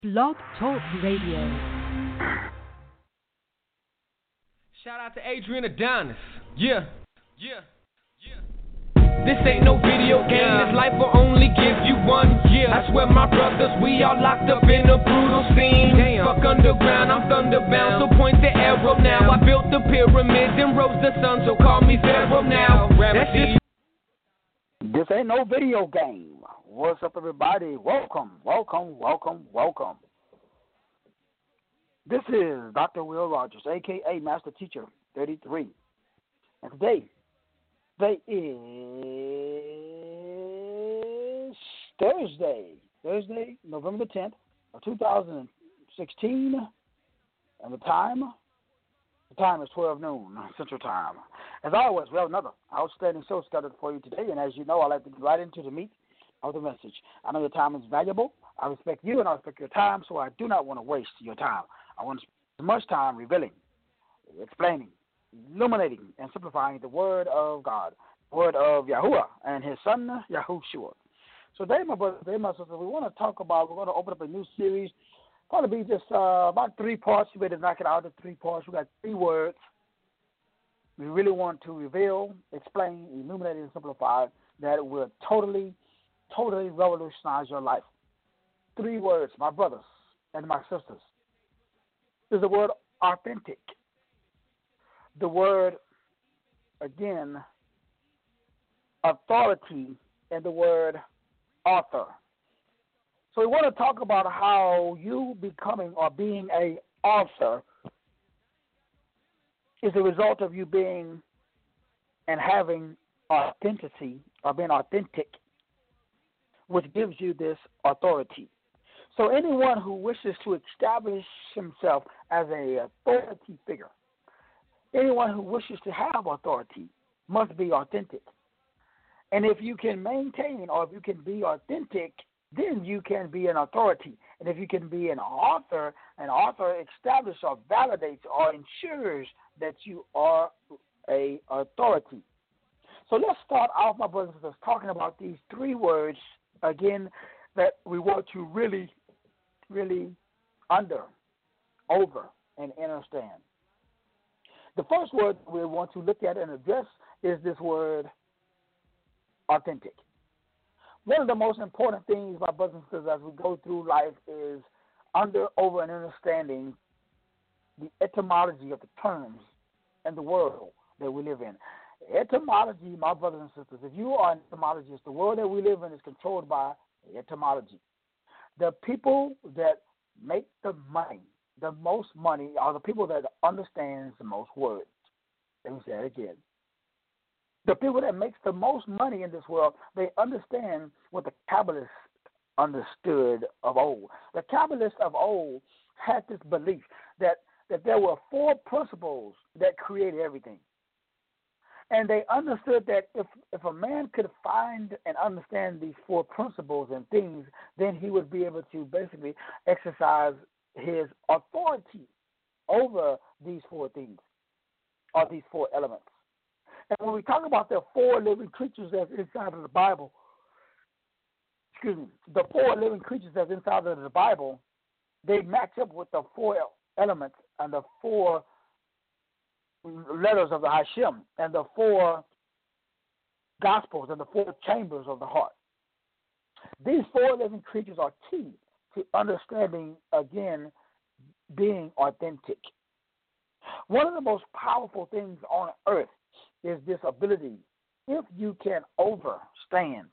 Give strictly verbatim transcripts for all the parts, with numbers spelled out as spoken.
Blog Talk Radio. Shout out to Adrian Adonis. Yeah, yeah, yeah. This ain't no video game. This life will only give you one year. I swear, my brothers, we all locked up in a brutal scene. Damn. Fuck underground, I'm thunderbound. So point the arrow now. I built the pyramids and rose the sun. So call me Pharaoh now. That's just. This ain't no video game. What's up, everybody? Welcome, welcome, welcome, welcome. This is Doctor Will Rogers, a k a. Master Teacher thirty-three. And today, today is Thursday, Thursday, November the tenth of two thousand sixteen. And the time, the time is twelve noon Central Time. As always, we have another outstanding show scheduled for you today. And as you know, I like to get right into the meat of the message. I know your time is valuable. I respect you and I respect your time, so I do not want to waste your time. I want to spend as much time revealing, explaining, illuminating, and simplifying the Word of God, the Word of Yahuwah and His Son, Yahushua. So today, my brothers, today, my sisters, we want to talk about, we're going to open up a new series. Probably be just uh, about three parts. We better knock it out in three parts. We got three words. We really want to reveal, explain, illuminate, and simplify that will totally, totally revolutionize your life. Three words, my brothers and my sisters. Is the word authentic. The word, again, authority, and the word author. So we want to talk about how you becoming or being a author is a result of you being and having authenticity or being authentic, which gives you this authority. So anyone who wishes to establish himself as an authority figure, anyone who wishes to have authority must be authentic. And if you can maintain or if you can be authentic, then you can be an authority. And if you can be an author, an author establishes or validates or ensures that you are a authority. So let's start off, my brothers and sisters, talking about these three words, again, that we want to really, really under, over, and understand. The first word we want to look at and address is this word, authentic. One of the most important things, my brothers and sisters, as we go through life is under, over, and understanding the etymology of the terms and the world that we live in. Etymology, my brothers and sisters, if you are an etymologist, the world that we live in is controlled by etymology. The people that make the money, the most money, are the people that understand the most words. Let me say it again. The people that makes the most money in this world, they understand what the Kabbalists understood of old. The Kabbalists of old had this belief that, that there were four principles that created everything. And they understood that if, if a man could find and understand these four principles and things, then he would be able to basically exercise his authority over these four things, or these four elements. And when we talk about the four living creatures that's inside of the Bible, excuse me, the four living creatures that's inside of the Bible, they match up with the four elements and the four letters of the Hashem and the four gospels and the four chambers of the heart. These four living creatures are key to understanding, again, being authentic. One of the most powerful things on earth is this ability, if you can overstand,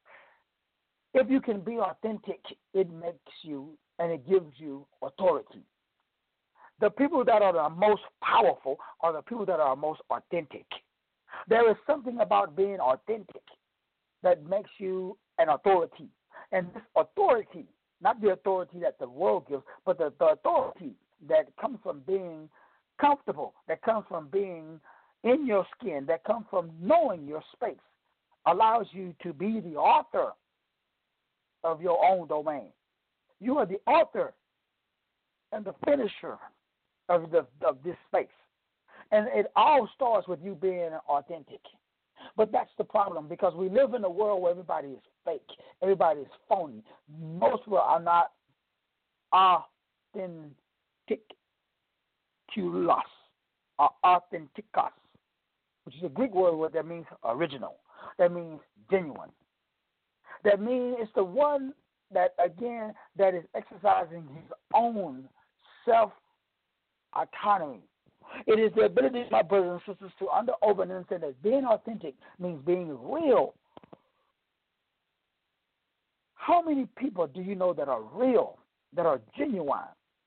if you can be authentic, it makes you and it gives you authority. The people that are the most powerful are the people that are most authentic. There is something about being authentic that makes you an authority. And this authority, not the authority that the world gives, but the, the authority that comes from being comfortable, that comes from being in your skin, that comes from knowing your space, allows you to be the author of your own domain. You are the author and the finisher of the of this space. And it all starts with you being authentic. But that's the problem, because we live in a world where everybody is fake. Everybody is phony. Most people are not authentic kulos, or authentikos, which is a Greek word that means original. That means genuine. That means it's the one that, again, that is exercising his own self-autonomy. It is the ability, my brothers and sisters, to under over and understand that being authentic means being real. How many people do you know that are real, that are genuine,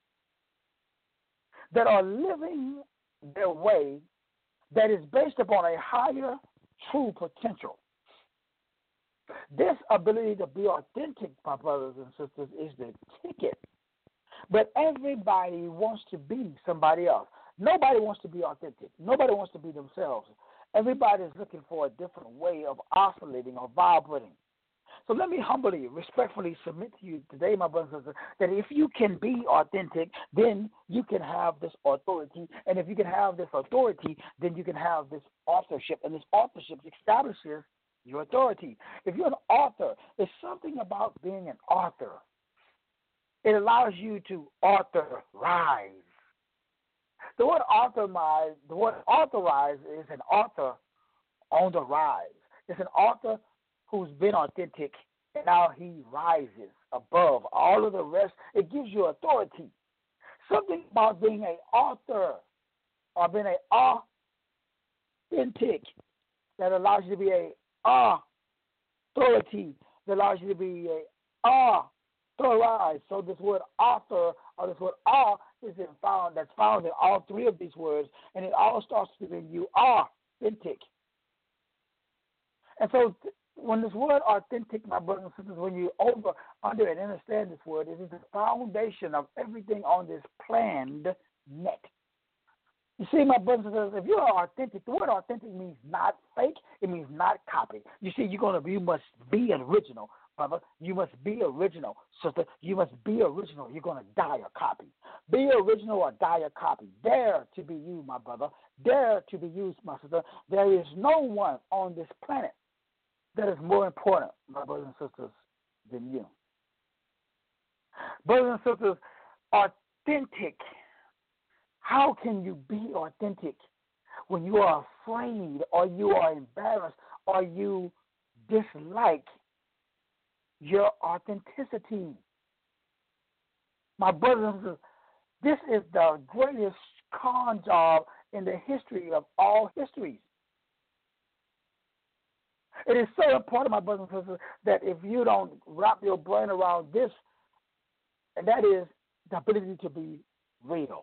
that are living their way that is based upon a higher true potential? This ability to be authentic, my brothers and sisters, is the ticket. But everybody wants to be somebody else. Nobody wants to be authentic. Nobody wants to be themselves. Everybody is looking for a different way of oscillating or vibrating. So let me humbly, respectfully submit to you today, my brothers and sisters, that if you can be authentic, then you can have this authority. And if you can have this authority, then you can have this authorship. And this authorship establishes your authority. If you're an author, there's something about being an author. It allows you to authorize. The word authorize, the word authorize is an author on the rise. It's an author who's been authentic, and now he rises above all of the rest. It gives you authority. Something about being an author or being an authentic that allows you to be a authority, that allows you to be a authorized. So this word author or this word awe is in found that's found in all three of these words, and it all starts with being you are authentic. And so th- when this word authentic, my brothers and sisters, when you over, under, and understand this word, it is the foundation of everything on this planned net. You see, my brothers and sisters, if you are authentic, the word authentic means not fake. It means not copy. You see, you're gonna, you must be original, brother. You must be original, sister. You must be original. You're gonna die a copy. Be original or die a copy. Dare to be you, my brother. Dare to be you, my sister. There is no one on this planet that is more important, my brothers and sisters, than you. Brothers and sisters, authentic. How can you be authentic when you are afraid or you are embarrassed or you dislike your authenticity? My brothers and sisters, this is the greatest con job in the history of all histories. It is so important, my brothers and sisters, that if you don't wrap your brain around this, and that is the ability to be real.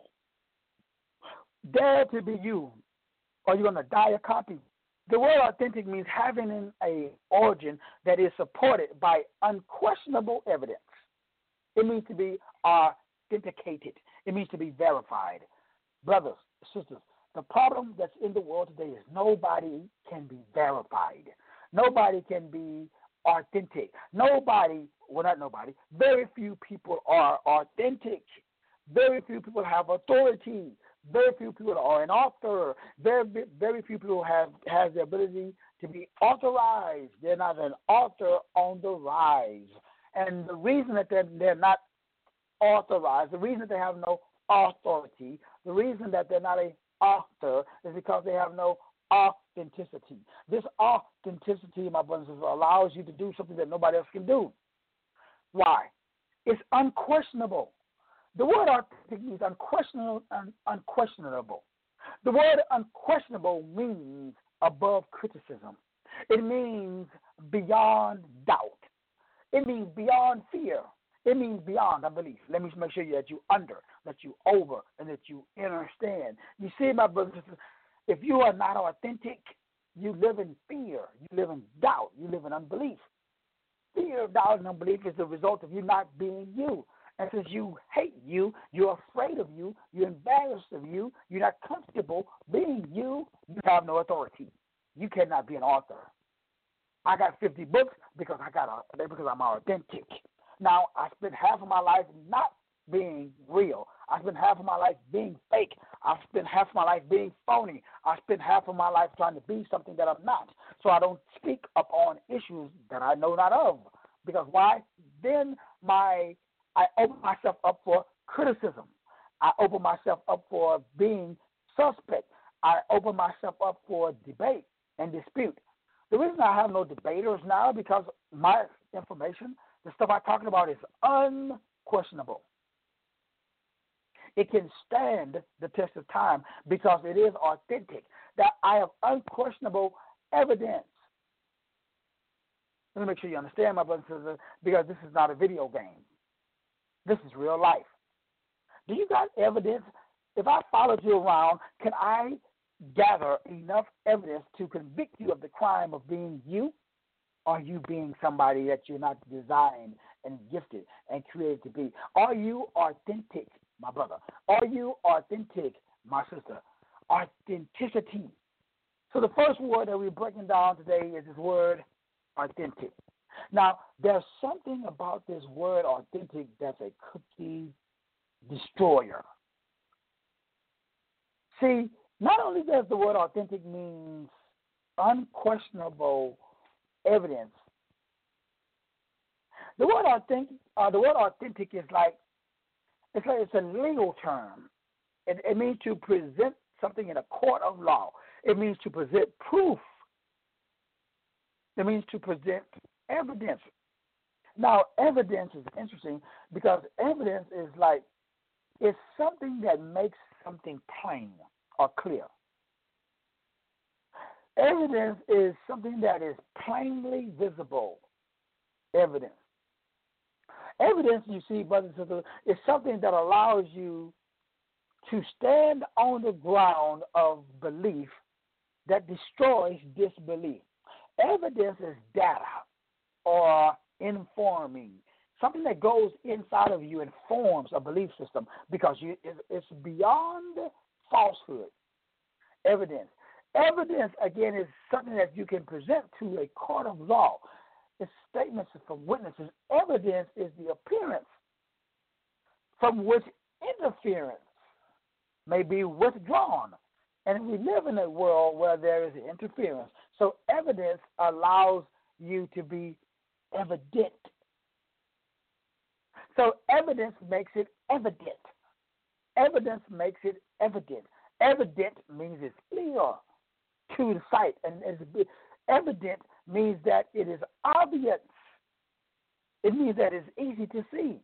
Dare to be you, or you're going to die a copy. The word authentic means having an a origin that is supported by unquestionable evidence. It means to be authenticated. It means to be verified. Brothers, sisters, the problem that's in the world today is nobody can be verified. Nobody can be authentic. Nobody, well, not nobody, very few people are authentic. Very few people have authority. Very few people are an author. Very, very few people have, have the ability to be authorized. They're not an author on the rise. And the reason that they're, they're not authorized, the reason that they have no authority, the reason that they're not an author is because they have no authenticity. This authenticity, my brothers and sisters, allows you to do something that nobody else can do. Why? It's unquestionable. The word authentic means unquestionable. Un- unquestionable. The word unquestionable means above criticism. It means beyond doubt. It means beyond fear. It means beyond unbelief. Let me make sure that you under, that you over, and that you understand. You see, my brothers and sisters, if you are not authentic, you live in fear. You live in doubt. You live in unbelief. Fear, doubt, and unbelief is the result of you not being you. And since you hate you, you're afraid of you, you're embarrassed of you, you're not comfortable being you, you have no authority. You cannot be an author. I got fifty books because I got a, because I'm authentic. Now, I spent half of my life not being real. I spent half of my life being fake. I spent half of my life being phony. I spent half of my life trying to be something that I'm not. So I don't speak upon issues that I know not of. Because why? Then my I open myself up for criticism. I open myself up for being suspect. I open myself up for debate and dispute. The reason I have no debaters now because my information, the stuff I'm talking about, is unquestionable. It can stand the test of time because it is authentic. That I have unquestionable evidence. Let me make sure you understand, my brothers and sisters, because this is not a video game. This is real life. Do you got evidence? If I followed you around, can I gather enough evidence to convict you of the crime of being you? Or you being somebody that you're not designed and gifted and created to be? Are you authentic, my brother? Are you authentic, my sister? Authenticity. So the first word that we're breaking down today is this word, authentic. Now, there's something about this word authentic that's a cookie destroyer. See, not only does the word authentic mean unquestionable evidence, the word authentic, uh, the word authentic is like it's like it's a legal term. It, it means to present something in a court of law. It means to present proof. It means to present evidence. Now, evidence is interesting because evidence is like it's something that makes something plain or clear. Evidence is something that is plainly visible. Evidence. Evidence, you see, brothers and sisters, is something that allows you to stand on the ground of belief that destroys disbelief. Evidence is data or informing. Something that goes inside of you and forms a belief system because you, it's beyond falsehood. Evidence. Evidence, again, is something that you can present to a court of law. It's statements from witnesses. Evidence is the appearance from which interference may be withdrawn. And we live in a world where there is interference. So evidence allows you to be evident. So evidence makes it evident. Evidence makes it evident. Evident means it's clear to the sight, and it's evident means that it is obvious. It means that it's easy to see.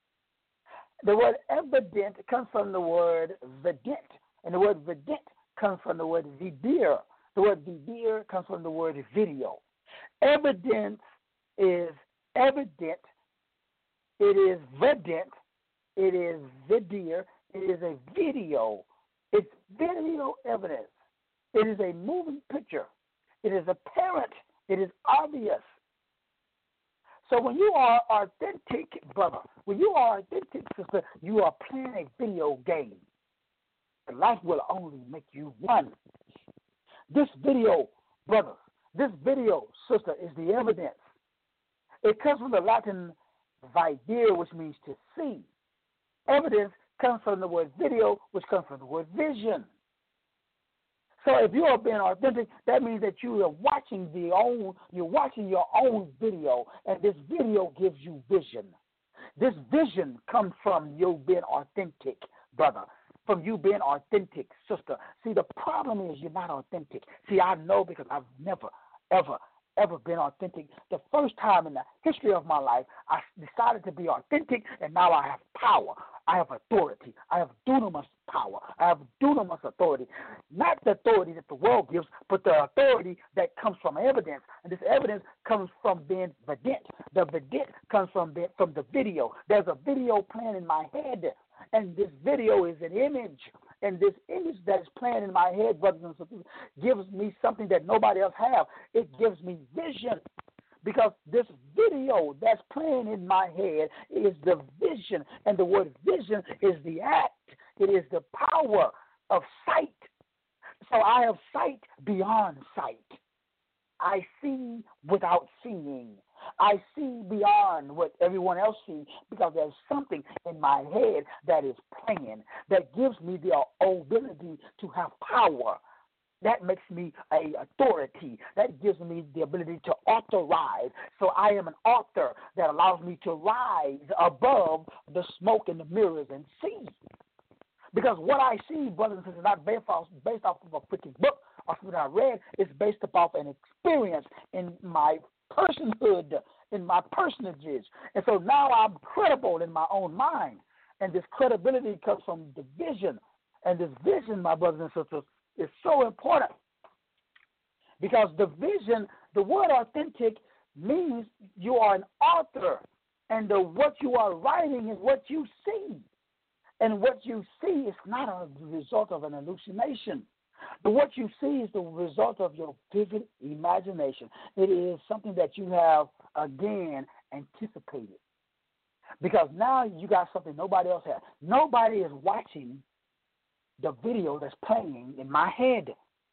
The word evident comes from the word vident, and the word vident comes from the word vidir. The word vidir comes from the word video. Evidence is evident. It is vident. It is vidir. It is a video. It's video evidence. It is a moving picture. It is apparent. It is obvious. So when you are authentic, brother, when you are authentic, sister, you are playing a video game. Life will only make you one. This video, brother, this video, sister, is the evidence. It comes from the Latin videre, which means to see. Evidence comes from the word video, which comes from the word vision. So if you are being authentic, that means that you are watching the own, you're watching your own video, and this video gives you vision. This vision comes from you being authentic, brother, from you being authentic, sister. See, the problem is you're not authentic. See, I know because I've never, ever, ever been authentic. The first time in the history of my life, I decided to be authentic, and now I have power. I have authority. I have dunamis power. I have dunamis authority. Not the authority that the world gives, but the authority that comes from evidence. And this evidence comes from being vident. The vident comes from, being, from the video. There's a video playing in my head, and this video is an image. And this image that is playing in my head, brothers and sisters, gives me something that nobody else has. It gives me vision. Because this video that's playing in my head is the vision, and the word vision is the act. It is the power of sight. So I have sight beyond sight. I see without seeing. I see beyond what everyone else sees because there's something in my head that is playing that gives me the ability to have power. That makes me a authority. That gives me the ability to authorize. So I am an author that allows me to rise above the smoke and the mirrors and see. Because what I see, brothers and sisters, is not based off, based off of a freaking book or something I read. It's based off an experience in my personhood, in my personages. And so now I'm credible in my own mind. And this credibility comes from the vision. And this vision, my brothers and sisters, is so important. Because the vision, the word authentic means you are an author. And the, what you are writing is what you see. And what you see is not a result of an hallucination. But what you see is the result of your vivid imagination. It is something that you have, again, anticipated. Because now you got something nobody else has. Nobody is watching the video that's playing in my head.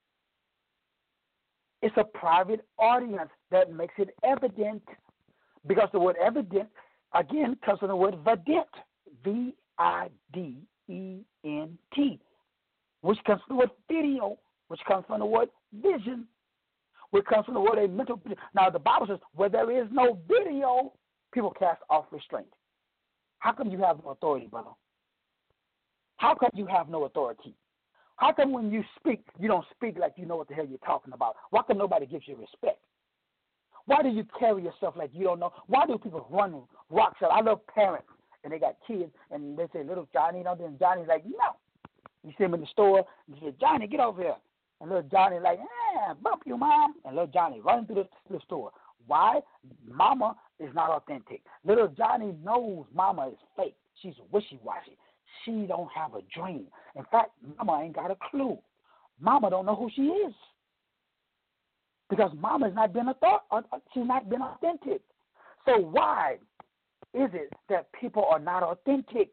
It's a private audience that makes it evident. Because the word evident, again, comes from the word vident. V I D E N T, which comes from the word video, which comes from the word vision, which comes from the word a mental. Now, the Bible says, where there is no video, people cast off restraint. How come you have no authority, brother? How come you have no authority? How come when you speak, you don't speak like you know what the hell you're talking about? Why come nobody gives you respect? Why do you carry yourself like you don't know? Why do people run rocks out? I love parents. And they got kids, and they say, little Johnny, you know, then Johnny's like, no. You see him in the store, and you say, Johnny, get over here. And little Johnny like, eh, bump you, Mom. And little Johnny running through the, the store. Why? Mama is not authentic. Little Johnny knows Mama is fake. She's wishy-washy. She don't have a dream. In fact, Mama ain't got a clue. Mama don't know who she is. Because Mama has not been a thought, she's not been authentic. So why is it that people are not authentic?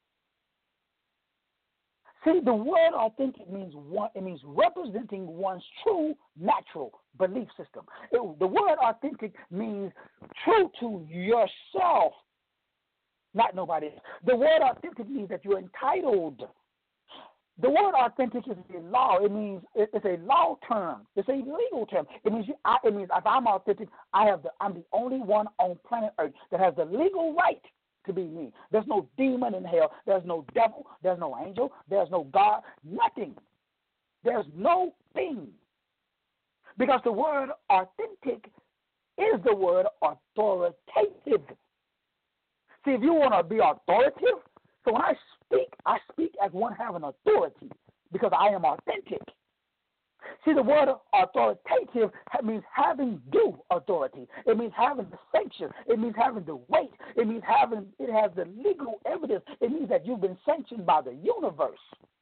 See, the word authentic means one. It means representing one's true, natural belief system. It, the word authentic means true to yourself, not nobody else. The word authentic means that you're entitled. The word authentic is a law. It means it's a law term. It's a legal term. It means you, I, it means if I'm authentic, I have the I'm the only one on planet Earth that has the legal right to be me. There's no demon in hell. There's no devil. There's no angel. There's no God. Nothing. There's no thing. Because the word authentic is the word authoritative. See, if you want to be authoritative, so when I speak, I speak as one having authority because I am authentic. See, the word authoritative means having due authority. It means having the sanction. It means having the weight. It means having, it has the legal evidence. It means that you've been sanctioned by the universe.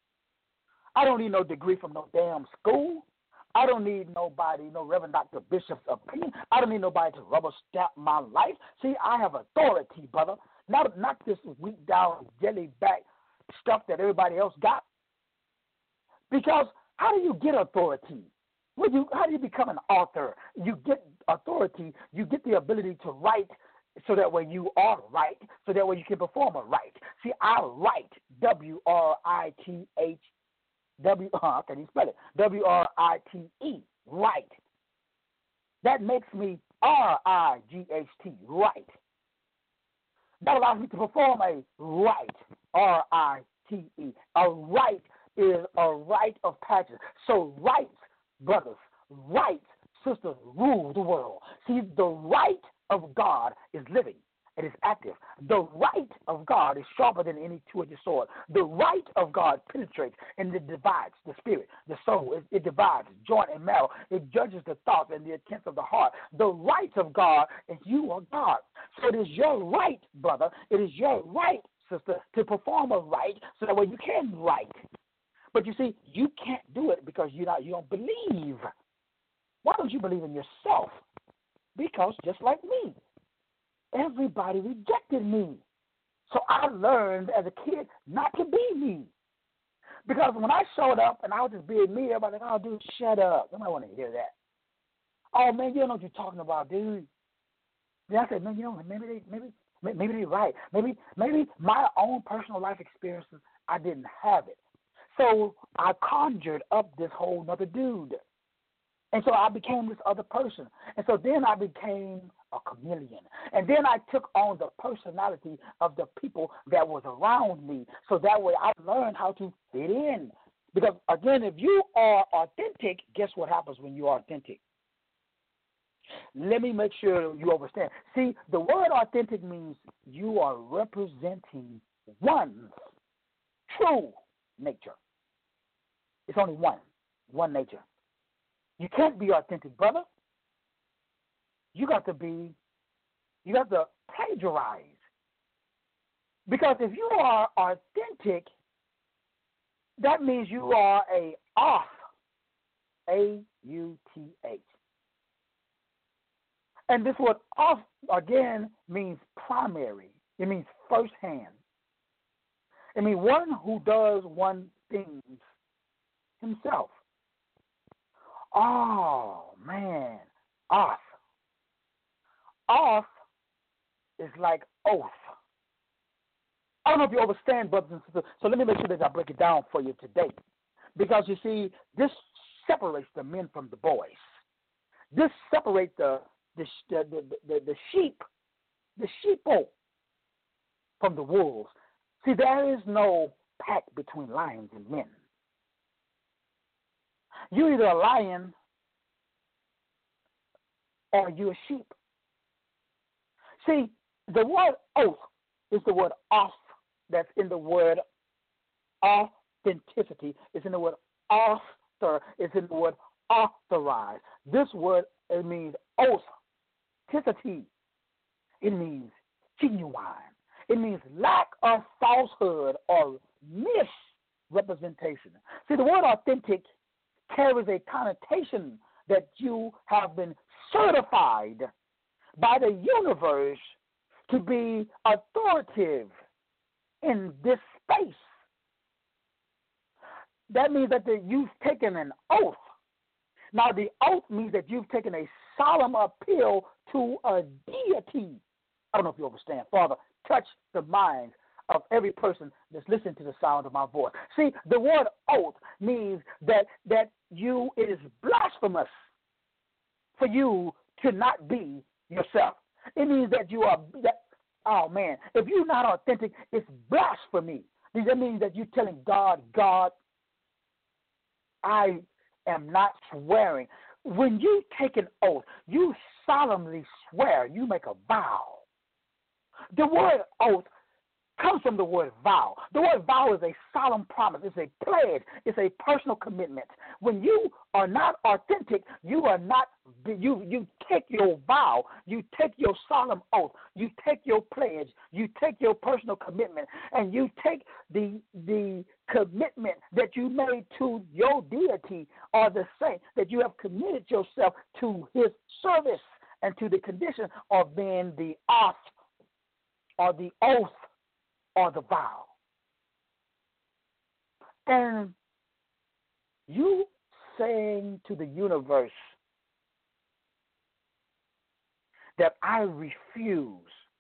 I don't need no degree from no damn school. I don't need nobody, no Reverend Doctor Bishop's opinion. I don't need nobody to rubber stamp my life. See, I have authority, brother. Not, not this weak down, jelly back stuff that everybody else got. Because how do you get authority? When you, how do you become an author? You get authority. You get the ability to write so that way you are right, so that way you can perform a right. See, I write, W R I T H, W, uh, can you spell it? W R I T E, right. That makes me R I G H T, right. That allows me to perform a right, R I T E. A right is a rite of passage. So rights, brothers, rights, sisters, rule the world. See, the right of God is living. It is active. The right of God is sharper than any two-edged sword. The right of God penetrates and it divides the spirit, the soul. It, it divides joint and marrow. It judges the thoughts and the intents of the heart. The right of God is you are God. So it is your right, brother. It is your right, sister, to perform a right so that way you can write. But you see, you can't do it because you're not, you don't believe. Why don't you believe in yourself? Because just like me, everybody rejected me. So I learned as a kid not to be me. Because when I showed up and I was just being me, everybody was like, oh, dude, shut up. Nobody want to hear that. Oh, man, you don't know what you're talking about, dude. Then I said, man, you know, maybe they, maybe, maybe they're right. Maybe, maybe my own personal life experiences, I didn't have it. So I conjured up this whole nother dude. And so I became this other person. And so then I became a chameleon. And then I took on the personality of the people that was around me. So that way I learned how to fit in. Because, again, if you are authentic, guess what happens when you are authentic? Let me make sure you understand. See, the word authentic means you are representing one's true nature. It's only one, one nature. You can't be authentic, brother. You got to be, you got to plagiarize. Because if you are authentic, that means you are a off, A U T H. And this word off, again, means primary. It means firsthand. It means one who does one thing himself. Oh, man. Off. Off is like oath. I don't know if you understand, brothers and sisters, so let me make sure that I break it down for you today. Because, you see, this separates the men from the boys. This separates the the, the, the, the, the sheep, the sheeple from the wolves. See, there is no pact between lions and men. You're either a lion or you're a sheep. See, the word oath is the word off that's in the word authenticity. It's in the word author. It's in the word authorize. This word, it means oath. Authenticity. It means genuine. It means lack of falsehood or misrepresentation. See, the word authentic carries a connotation that you have been certified by the universe to be authoritative in this space. That means that the, you've taken an oath. Now, the oath means that you've taken a solemn appeal to a deity. I don't know if you understand. Father, touch the minds of every person that's listening to the sound of my voice. See, the word oath means that that you, it is blasphemous for you to not be yourself. It means that you are, that, oh man, if you're not authentic, it's blasphemy. That means that you're telling God, God, I am not swearing. When you take an oath, you solemnly swear, you make a vow. The word oath comes from the word vow. The word vow is a solemn promise. It's a pledge. It's a personal commitment. When you are not authentic, you are not, you, you take your vow, you take your solemn oath, you take your pledge, you take your personal commitment, and you take the, the commitment that you made to your deity or the saint, that you have committed yourself to his service and to the condition of being the oath or the oath or the vow. And you saying to the universe that I refuse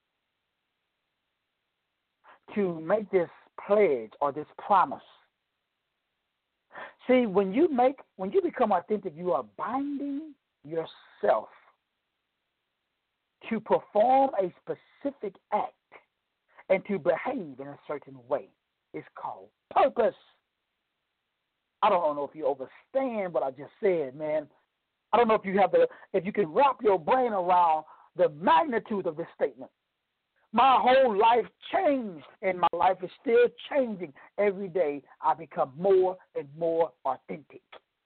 to make this pledge or this promise. See, when you make, when you become authentic, you are binding yourself to perform a specific act and to behave in a certain way. It's called purpose. I don't know if you understand what I just said, man. I don't know if you have the, if you can wrap your brain around the magnitude of this statement. My whole life changed, and my life is still changing. Every day I become more and more authentic.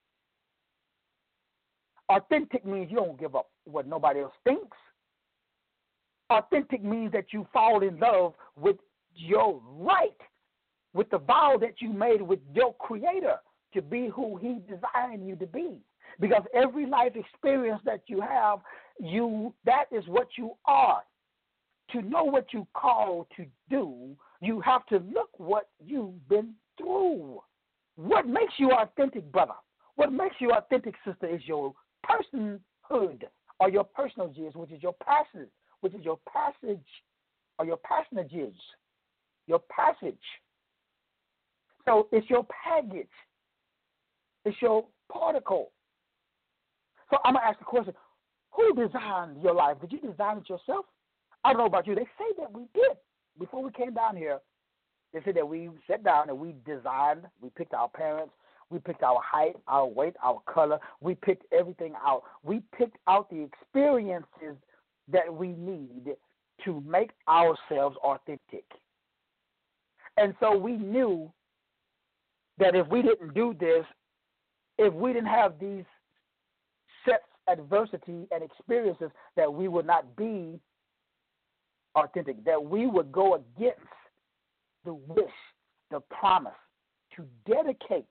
Authentic means you don't give up what nobody else thinks. Authentic means that you fall in love with your right, with the vow that you made with your Creator to be who He designed you to be. Because every life experience that you have, you that is what you are. To know what you call to do, you have to look what you've been through. What makes you authentic, brother? What makes you authentic, sister, is your personhood or your personages, which is your passage, which is your passage or your passages, your passage. So it's your package. It's your particle. So I'm going to ask the question, who designed your life? Did you design it yourself? I don't know about you. They say that we did. Before we came down here, they said that we sat down and we designed, we picked our parents, we picked our height, our weight, our color. We picked everything out. We picked out the experiences that we need to make ourselves authentic. And so we knew that if we didn't do this, if we didn't have these sets, adversity, and experiences, that we would not be authentic, that we would go against the wish, the promise to dedicate,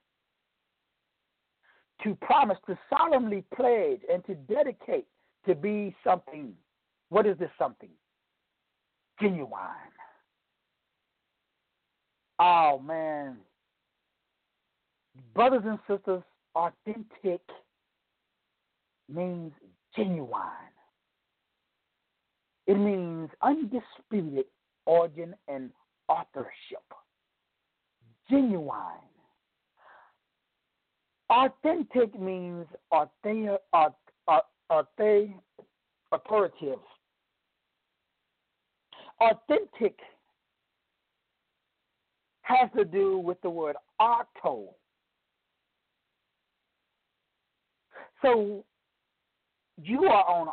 to promise, to solemnly pledge, and to dedicate to be something. What is this something? Genuine. Oh, man. Brothers and sisters, authentic means genuine. It means undisputed origin and authorship. Genuine. Authentic means author, author, authoritative. Authentic has to do with the word auto. So you are on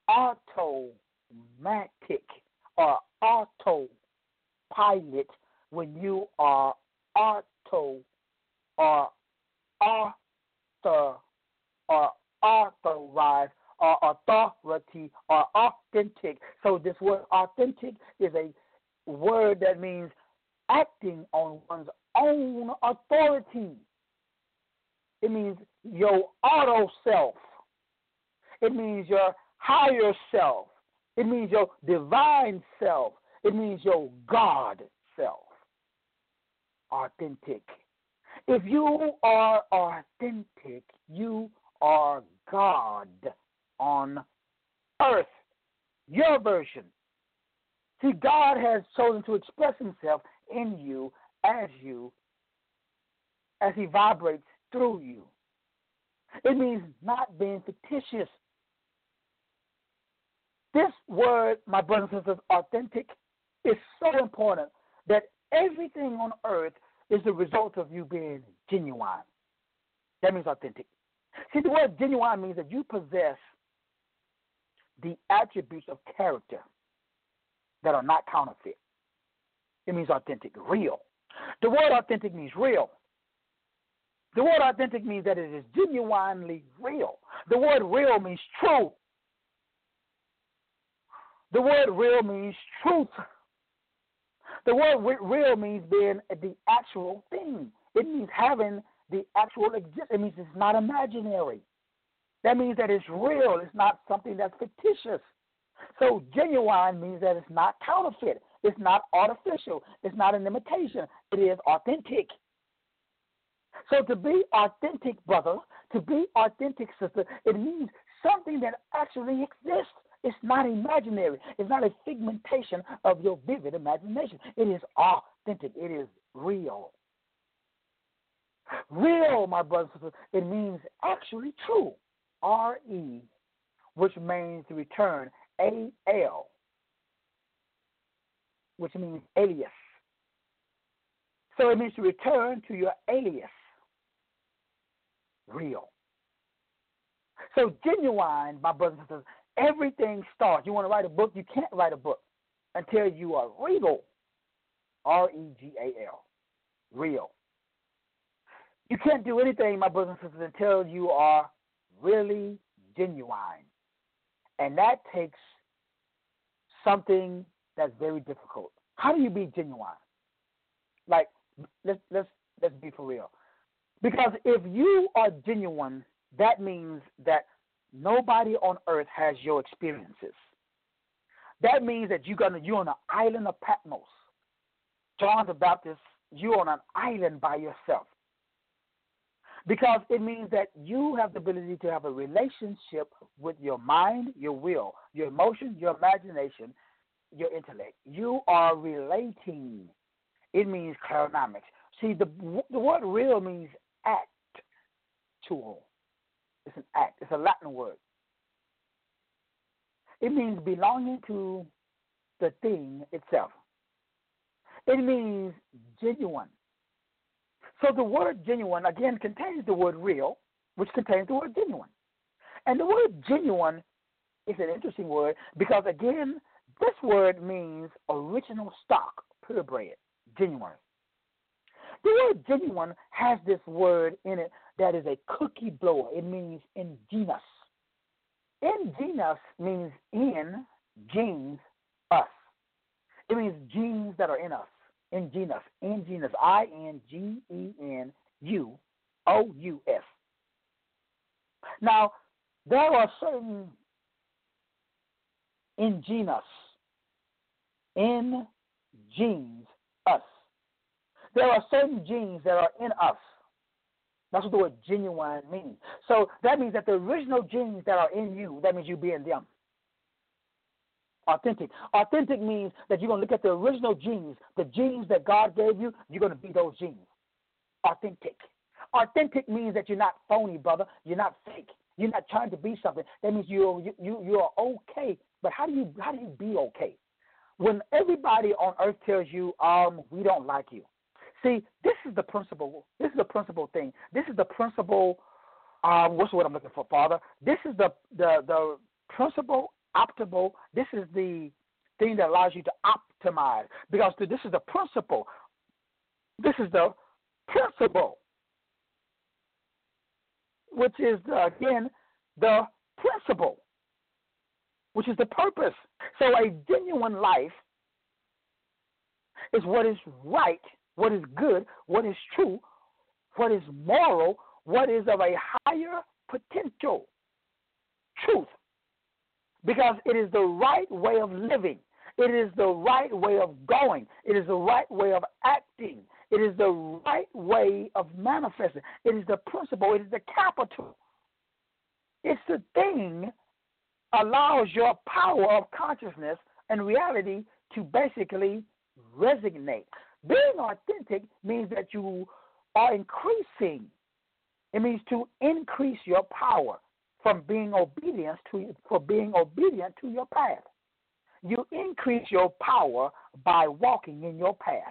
automatic or autopilot when you are auto or author or authorized or authority or authentic. So this word authentic is a word that means acting on one's own authority. It means your auto self. It means your higher self. It means your divine self. It means your God self. Authentic. If you are authentic, you are God on earth. Your version. See, God has chosen to express himself in you, as you, as he vibrates through you. It means not being fictitious. This word, my brothers and sisters, authentic, is so important that everything on earth is the result of you being genuine. That means authentic. See, the word genuine means that you possess the attributes of character that are not counterfeit. It means authentic, real. The word authentic means real. The word authentic means that it is genuinely real. The word real means true. The word real means truth. The word real means being the actual thing. It means having the actual existence. It means it's not imaginary. That means that it's real. It's not something that's fictitious. So genuine means that it's not counterfeit. It's not artificial. It's not an imitation. It is authentic. So to be authentic, brother, to be authentic, sister, it means something that actually exists. It's not imaginary. It's not a figmentation of your vivid imagination. It is authentic. It is real. Real, my brothers and sisters, it means actually true. R E, which means to return. A L, which means alias. So it means to return to your alias. Real. So genuine, my brothers and sisters, everything starts. You want to write a book? You can't write a book until you are regal. R E G A L. Real. You can't do anything, my brothers and sisters, until you are really genuine. And that takes something that's very difficult. How do you be genuine? Like, let's let's let's be for real. Because if you are genuine, that means that nobody on earth has your experiences. That means that you're gonna you're on an island of Patmos. John the Baptist, you're on an island by yourself. Because it means that you have the ability to have a relationship with your mind, your will, your emotions, your imagination, your intellect. You are relating. It means claronomics. See, the the word real means actual. It's an act. It's a Latin word. It means belonging to the thing itself. It means genuine. So the word genuine, again, contains the word real, which contains the word genuine. And the word genuine is an interesting word because, again, this word means original stock, purebred, genuine. The word genuine has this word in it that is a cookie blower. It means ingenuous. Ingenuous means in, genes, us. It means genes that are in us. Ingenuous. Ingenuous. I N G E N U O U S. Now, there are certain ingenuous, in genes, us. There are certain genes that are in us. That's what the word genuine means. So that means that the original genes that are in you, that means you be in them. Authentic. Authentic means that you're going to look at the original genes, the genes that God gave you, you're going to be those genes. Authentic. Authentic means that you're not phony, brother. You're not fake. You're not trying to be something. That means you're, you, you, you're okay. But how do you how do you be okay? When everybody on earth tells you, um, we don't like you. See, this is the principle. This is the principal thing. This is the principle. Um, what's the word I'm looking for, Father? This is the the the principle optimal. This is the thing that allows you to optimize because this is the principle. This is the principle, which is the, again the principle, which is the purpose. So a genuine life is what is right, what is good, what is true, what is moral, what is of a higher potential truth. Because it is the right way of living. It is the right way of going. It is the right way of acting. It is the right way of manifesting. It is the principle. It is the capital. It's the thing allows your power of consciousness and reality to basically resonate. Being authentic means that you are increasing. It means to increase your power from being obedient to for being obedient to your path. You increase your power by walking in your path.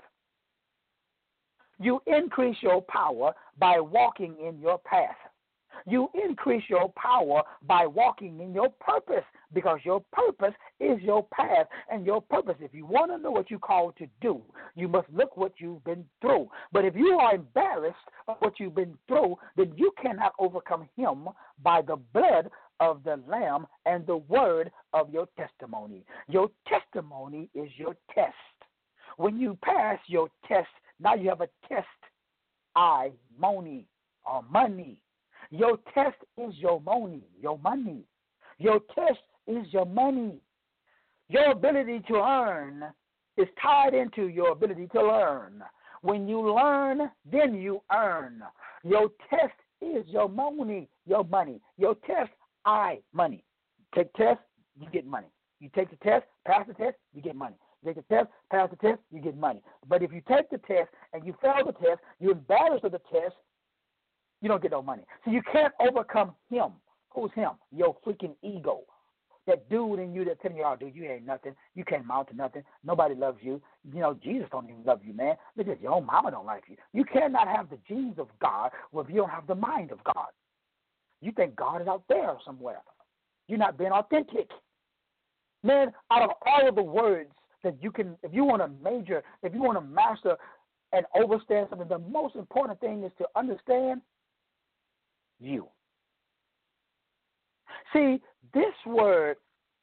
You increase your power by walking in your path. You increase your power by walking in your purpose because your purpose is your path and your purpose. If you want to know what you're called to do, you must look what you've been through. But if you are embarrassed of what you've been through, then you cannot overcome him by the blood of the Lamb and the word of your testimony. Your testimony is your test. When you pass your test, now you have a test, I, money, or money. Your test is your money, your money. Your test is your money. Your ability to earn is tied into your ability to learn. When you learn, then you earn. Your test is your money, your money. Your test, I, money. Take test, you get money. You take the test, pass the test, you get money. You take the test, pass the test, you get money. But if you take the test and you fail the test, you're embarrassed of the test, you don't get no money. So you can't overcome him. Who's him? Your freaking ego. That dude in you that's telling you, oh, dude, you ain't nothing. You can't amount to nothing. Nobody loves you. You know, Jesus don't even love you, man. Look at your own mama don't like you. You cannot have the genes of God if you don't have the mind of God. You think God is out there somewhere. You're not being authentic. Man, out of all of the words that you can, if you want to major, if you want to master and understand something, the most important thing is to understand you. See, this word,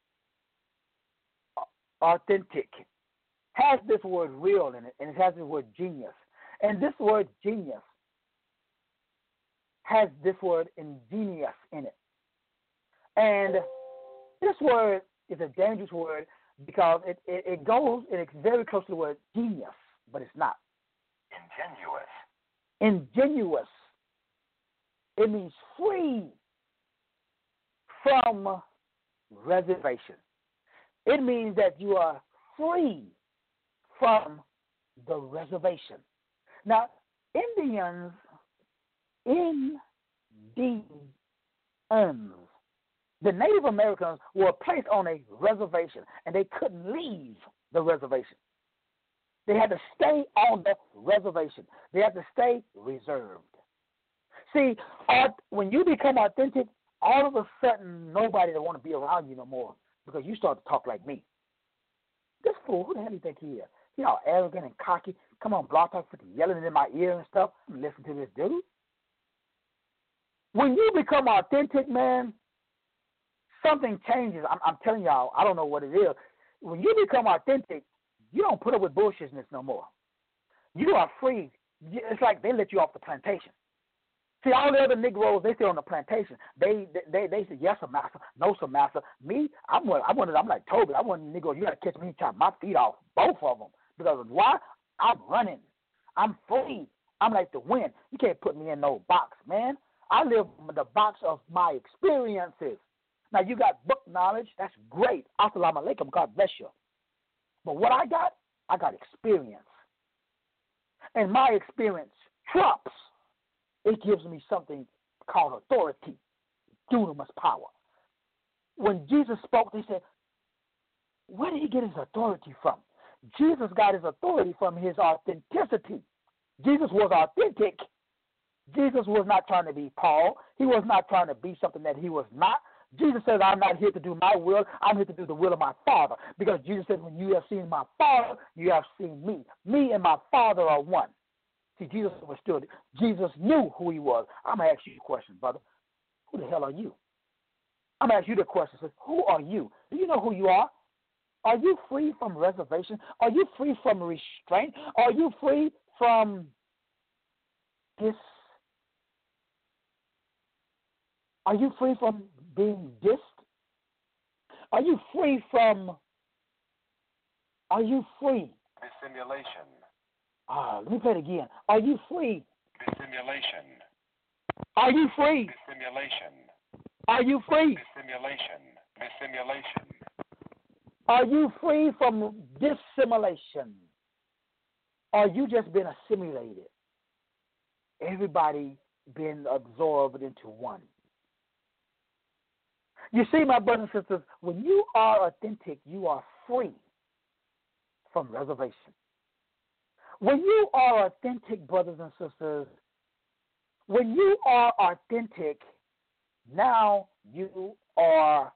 authentic, has this word real in it, and it has the word genius. And this word genius has this word ingenious in it. And this word is a dangerous word because it, it, it goes, and it's very close to the word genius, but it's not. Ingenuous. Ingenuous. It means free from reservation. It means that you are free from the reservation. Now, Indians, Indians, the Native Americans were placed on a reservation, and they couldn't leave the reservation. They had to stay on the reservation. They had to stay reserved. See, when you become authentic, all of a sudden, nobody will want to be around you no more because you start to talk like me. This fool, who the hell do you think he is? He all arrogant and cocky. Come on, Blog Talk, yelling in my ear and stuff. Listen to this dude. When you become authentic, man, something changes. I'm, I'm telling y'all, I don't know what it is. When you become authentic, you don't put up with bullshitness no more. You are free. It's like they let you off the plantation. See, all the other Negroes, they stay on the plantation. They they they say, yes, sir, master. No, sir, master. Me, I'm one, I'm one of them. I'm like Toby. I'm one of the Negroes. You got to catch me chop my feet off, both of them. Because why? I'm running. I'm free. I'm like the wind. You can't put me in no box, man. I live in the box of my experiences. Now, you got book knowledge. That's great. Assalamu alaikum. God bless you. But what I got, I got experience. And my experience trumps. It gives me something called authority, dunamis power. When Jesus spoke, they said, where did he get his authority from? Jesus got his authority from his authenticity. Jesus was authentic. Jesus was not trying to be Paul. He was not trying to be something that he was not. Jesus says, I'm not here to do my will. I'm here to do the will of my Father. Because Jesus said, when you have seen my Father, you have seen me. Me and my Father are one. See, Jesus understood it. Jesus knew who he was. I'm going to ask you a question, brother. Who the hell are you? I'm going to ask you the question. Who are you? Do you know who you are? Are you free from reservation? Are you free from restraint? Are you free from this? Are you free from being dissed? Are you free from, are you free? Dissimulation. Ah, let me play it again. Are you free? Dissimulation. Are you free? Dissimulation. Are you free? Dissimulation. Dissimulation. Are you free from dissimulation? Are you just been assimilated? Everybody been absorbed into one. You see, my brothers and sisters, when you are authentic, you are free from reservation. When you are authentic, brothers and sisters, when you are authentic, now you are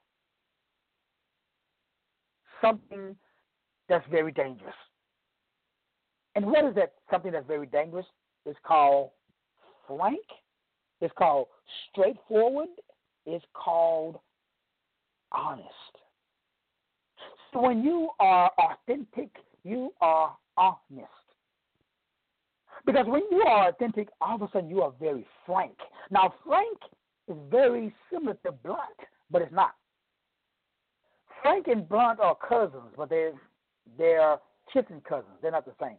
something that's very dangerous. And what is that something that's very dangerous? It's called frank. It's called straightforward. It's called honest. So when you are authentic, you are honest. Because when you are authentic, all of a sudden you are very frank. Now, frank is very similar to blunt, but it's not. Frank and blunt are cousins, but they're, they're kissing cousins. They're not the same.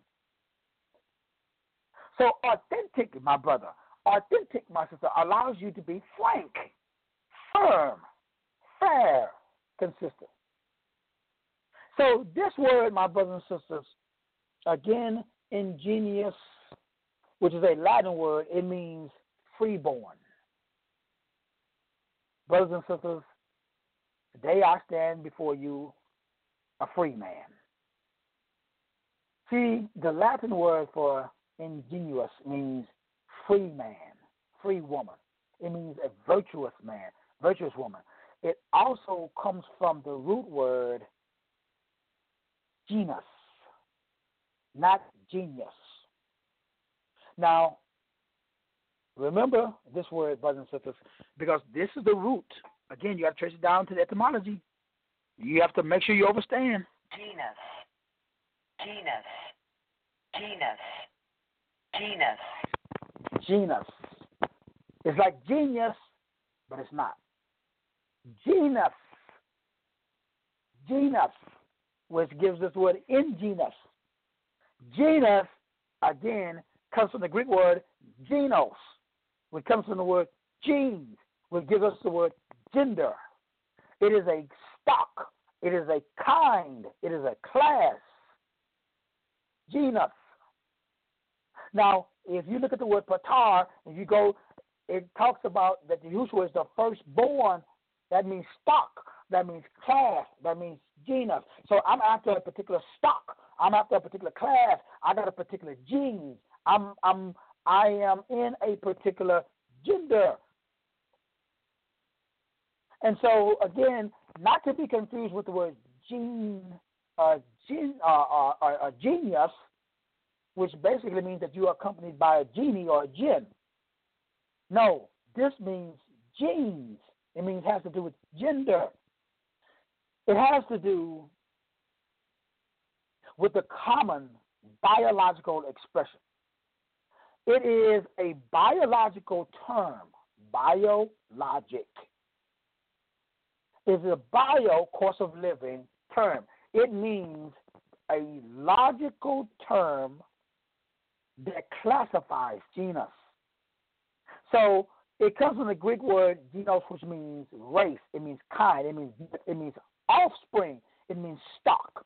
So authentic, my brother, authentic, my sister, allows you to be frank, firm, fair, consistent. So this word, my brothers and sisters, again, ingenious, which is a Latin word, it means freeborn. Brothers and sisters, today I stand before you a free man. See, the Latin word for ingenious means free man, free woman. It means a virtuous man, virtuous woman. It also comes from the root word genus, not genius. Now, remember this word, brothers and sisters, because this is the root. Again, you got to trace it down to the etymology. You have to make sure you understand. Genus, genus, genus, genus. Genus. It's like genius, but it's not. Genus. Genus, which gives us the word ingenus. Genus, again, comes from the Greek word genos, which comes from the word genes, which gives us the word gender. It is a stock. It is a kind. It is a class. Genus. Now, if you look at the word patar, and you go, it talks about that Yahushua is the firstborn. That means stock. That means class. That means genus. So I'm after a particular stock. I'm after a particular class. I got a particular gene. I'm I'm I am in a particular gender. And so again, not to be confused with the word gene, uh, gene, uh, uh, uh, uh, genius, which basically means that you are accompanied by a genie or a jinn. No, this means genes. It means it has to do with gender. It has to do with the common biological expression. It is a biological term, biologic. It's a bio, course of living term. It means a logical term that classifies genus. So it comes from the Greek word genos, which means race. It means kind. It means it means offspring. It means stock.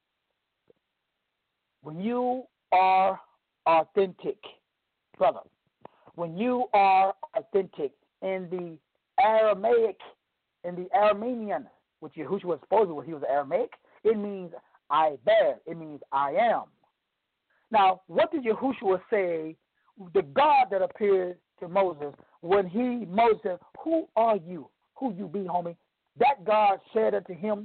When you are authentic, brother, when you are authentic in the Aramaic, in the Aramean, which Yahushua was supposed to, he was Aramaic, it means I bear. It means I am. Now, what did Yahushua say, the God that appeared to Moses, when he, Moses said, who are you? Who you be, homie? That God said unto him,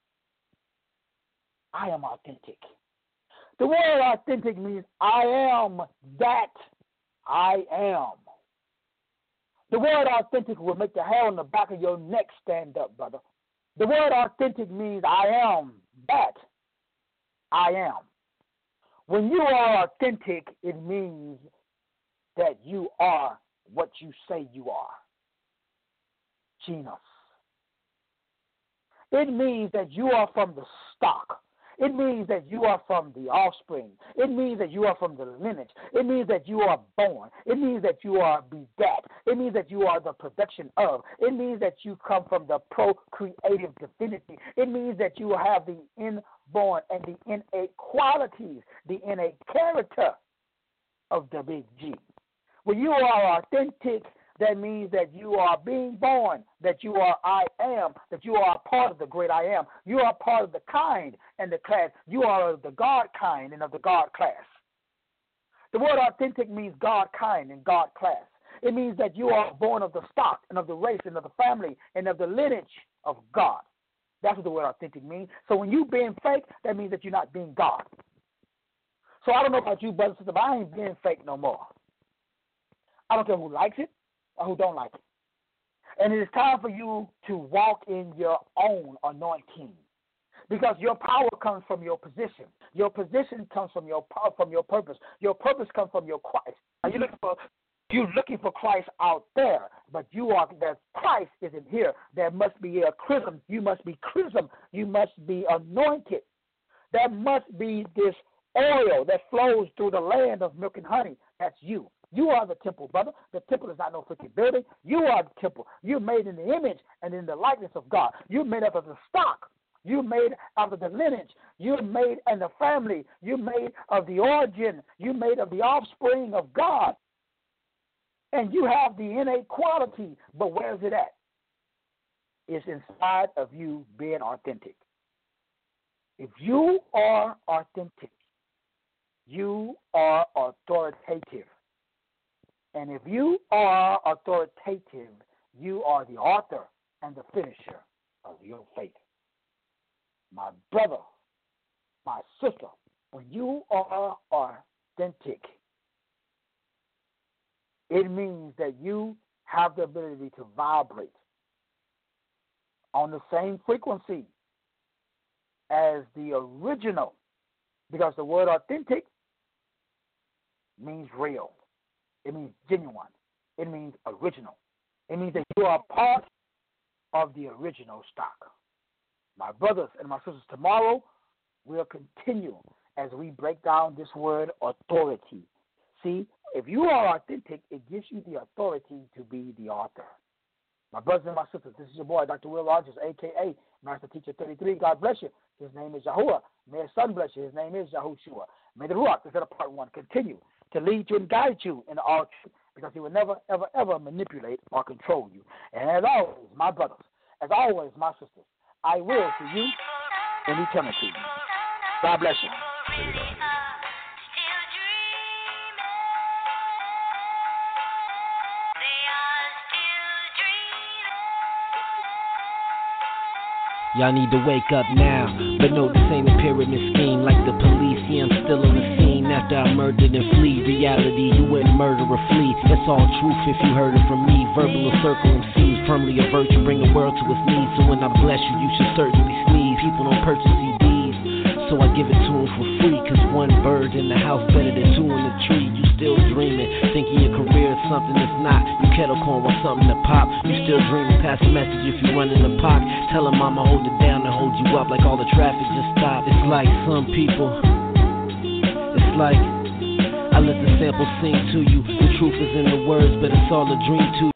I am authentic. The word authentic means I am that I am. The word authentic will make the hair on the back of your neck stand up, brother. The word authentic means I am that I am. When you are authentic, it means that you are what you say you are. Genus. It means that you are from the stock. It means that you are from the offspring. It means that you are from the lineage. It means that you are born. It means that you are begat. It means that you are the production of. It means that you come from the procreative divinity. It means that you have the inborn and the innate qualities, the innate character of the big G. When you are authentic, that means that you are being born, that you are I am, that you are a part of the great I am. You are part of the kind and the class. You are of the God kind and of the God class. The word authentic means God kind and God class. It means that you are born of the stock and of the race and of the family and of the lineage of God. That's what the word authentic means. So when you being fake, that means that you're not being God. So I don't know about you, brothers and sisters, but I ain't being fake no more. I don't care who likes it or who don't like it. And it is time for you to walk in your own anointing, because your power comes from your position. Your position comes from your power, from your purpose. Your purpose comes from your Christ. Are you looking for you're looking for Christ out there, but you are that Christ isn't here. There must be a chrism. You must be chrism. You must be anointed. There must be this oil that flows through the land of milk and honey. That's you. You are the temple, brother. The temple is not no freaking building. You are the temple. You're made in the image and in the likeness of God. You're made up of the stock. You're made out of the lineage. You're made in the family. You're made of the origin. You're made of the offspring of God. And you have the innate quality, but where's it at? It's inside of you being authentic. If you are authentic, you are authoritative. And if you are authoritative, you are the author and the finisher of your faith. My brother, my sister, when you are authentic, it means that you have the ability to vibrate on the same frequency as the original, because the word authentic means real. It means genuine. It means original. It means that you are part of the original stock. My brothers and my sisters, tomorrow we'll continue as we break down this word authority. See, if you are authentic, it gives you the authority to be the author. My brothers and my sisters, this is your boy, Doctor Will Rogers, a k a. Master Teacher thirty-three. God bless you. His name is Yahuwah. May his son bless you. His name is Yahushua. May the Ruach, instead of part one, continue to lead you and guide you in all truth, because he will never, ever, ever manipulate or control you. And as always, my brothers, as always, my sisters, I will see you in eternity. God bless you. Y'all need to wake up now, but no, this ain't a pyramid scheme like the police. Yeah, I'm still on the scene after I murdered and flee. Reality, you wouldn't murder or flee. That's all truth if you heard it from me. Verbal or circle M Cs, firmly a virtue, bring the world to its knees. So when I bless you, you should certainly sneeze. People don't purchase C Ds, so I give it to them for free. Cause one bird in the house better than two in the tree. You still dreaming, thinking your career is something that's not. You kettle corn want something to pop. You still dreaming, pass a message if you run in the park. Tell them I'ma hold it down and hold you up like all the traffic just stopped. It's like some people, it's like I let the sample sing to you. The truth is in the words, but it's all a dream to you.